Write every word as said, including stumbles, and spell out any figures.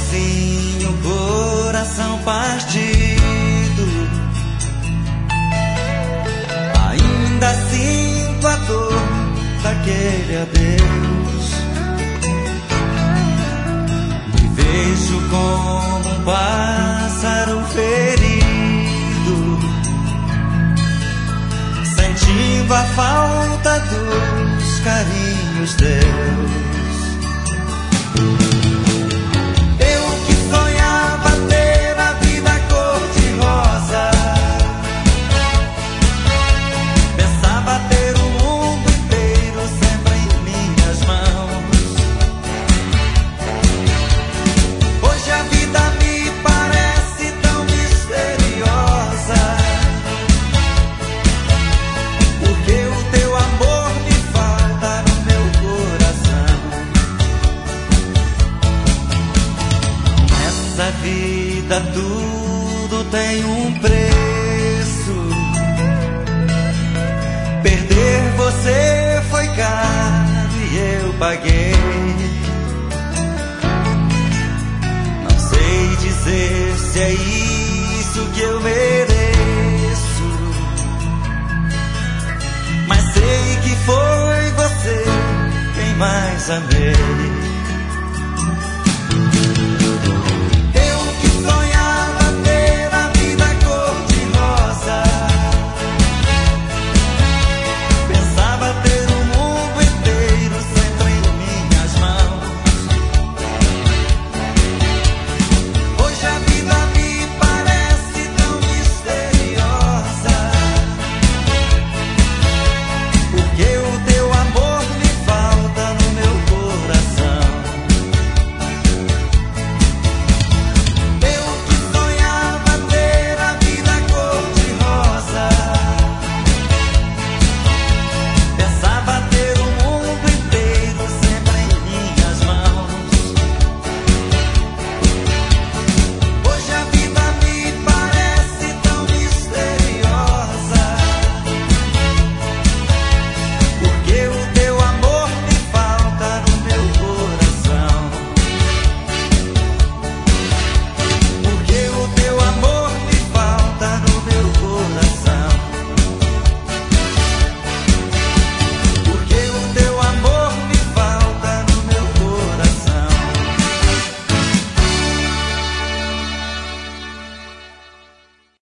sozinho, coração partido. Ainda sinto a dor daquele adeus. Me vejo como um pássaro ferido, sentindo a falta dos carinhos teus. Eu que sonhava ter a vida cor-de-rosa, pensava ter o mundo inteiro sempre em minhas mãos. Hoje a vida me parece tão misteriosa, porque o teu amor me falta no meu coração. Nessa vida tudo tem um preço. Perder você foi caro e eu paguei. Não sei dizer se é isso que eu mereço, mas sei que foi você quem mais amei.